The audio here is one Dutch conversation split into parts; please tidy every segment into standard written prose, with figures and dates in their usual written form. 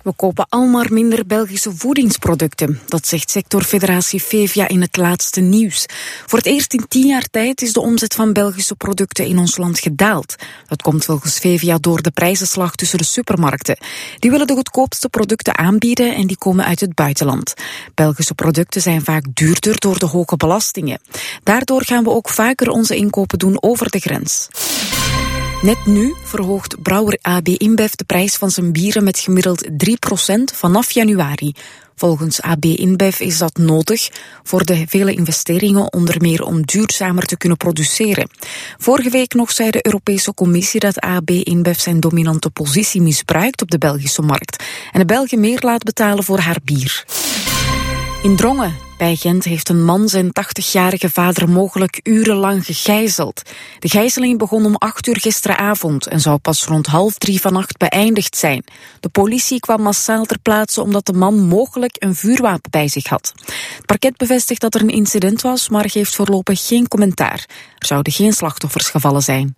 We kopen al maar minder Belgische voedingsproducten. Dat zegt sectorfederatie Fevia in het laatste nieuws. Voor het eerst in 10 jaar tijd is de omzet van Belgische producten in ons land gedaald. Dat komt volgens Fevia door de prijzenslag tussen de supermarkten. Die willen de goedkoopste producten aanbieden en die komen uit het buitenland. Belgische producten zijn vaak duurder door de hoge belastingen. Daardoor gaan we ook vaker onze inkopen doen over de grens. Net nu verhoogt brouwer AB InBev de prijs van zijn bieren met gemiddeld 3% vanaf januari. Volgens AB InBev is dat nodig voor de vele investeringen, onder meer om duurzamer te kunnen produceren. Vorige week nog zei de Europese Commissie dat AB InBev zijn dominante positie misbruikt op de Belgische markt en de Belgen meer laat betalen voor haar bier. In Drongen bij Gent heeft een man zijn 80-jarige vader mogelijk urenlang gegijzeld. De gijzeling begon om 8 uur gisteravond en zou pas rond 2:30 vannacht beëindigd zijn. De politie kwam massaal ter plaatse omdat de man mogelijk een vuurwapen bij zich had. Het parket bevestigt dat er een incident was, maar geeft voorlopig geen commentaar. Er zouden geen slachtoffers gevallen zijn.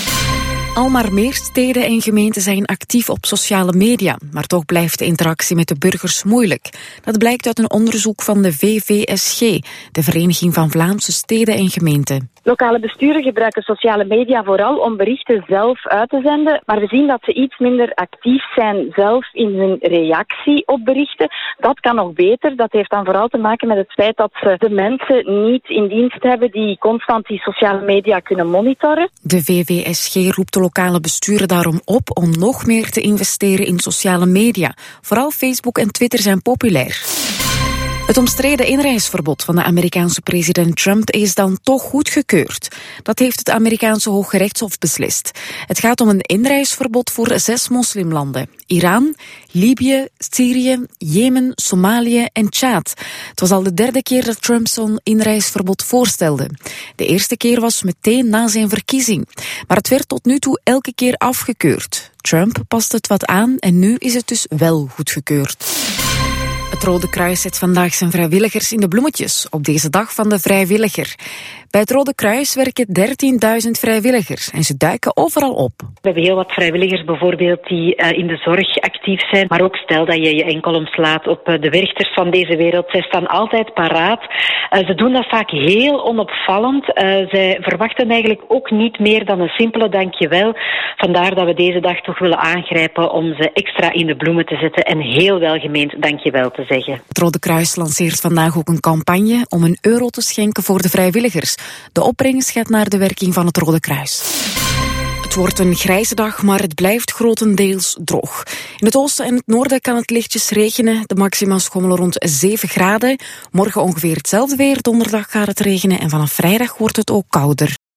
Al maar meer steden en gemeenten zijn actief op sociale media, maar toch blijft de interactie met de burgers moeilijk. Dat blijkt uit een onderzoek van de VVSG, de Vereniging van Vlaamse Steden en Gemeenten. Lokale besturen gebruiken sociale media vooral om berichten zelf uit te zenden, maar we zien dat ze iets minder actief zijn zelf in hun reactie op berichten. Dat kan nog beter. Dat heeft dan vooral te maken met het feit dat ze de mensen niet in dienst hebben die constant die sociale media kunnen monitoren. De VVSG roept de lokale besturen daarom op om nog meer te investeren in sociale media. Vooral Facebook en Twitter zijn populair. Het omstreden inreisverbod van de Amerikaanse president Trump is dan toch goedgekeurd. Dat heeft het Amerikaanse Hooggerechtshof beslist. Het gaat om een inreisverbod voor 6 moslimlanden. Iran, Libië, Syrië, Jemen, Somalië en Tjaad. Het was al de 3e keer dat Trump zo'n inreisverbod voorstelde. De eerste keer was meteen na zijn verkiezing. Maar het werd tot nu toe elke keer afgekeurd. Trump past het wat aan en nu is het dus wel goedgekeurd. Het Rode Kruis zet vandaag zijn vrijwilligers in de bloemetjes op deze dag van de vrijwilliger. Bij het Rode Kruis werken 13.000 vrijwilligers en ze duiken overal op. We hebben heel wat vrijwilligers bijvoorbeeld die in de zorg actief zijn. Maar ook stel dat je je enkel omslaat op de Werchters van deze wereld. Zij staan altijd paraat. Ze doen dat vaak heel onopvallend. Zij verwachten eigenlijk ook niet meer dan een simpele dankjewel. Vandaar dat we deze dag toch willen aangrijpen om ze extra in de bloemen te zetten en heel welgemeend dankjewel te zeggen. Het Rode Kruis lanceert vandaag ook een campagne om €1 te schenken voor de vrijwilligers. De opbrengst gaat naar de werking van het Rode Kruis. Het wordt een grijze dag, maar het blijft grotendeels droog. In het oosten en het noorden kan het lichtjes regenen. De maxima schommelen rond 7 graden. Morgen ongeveer hetzelfde weer. Donderdag gaat het regenen en vanaf vrijdag wordt het ook kouder.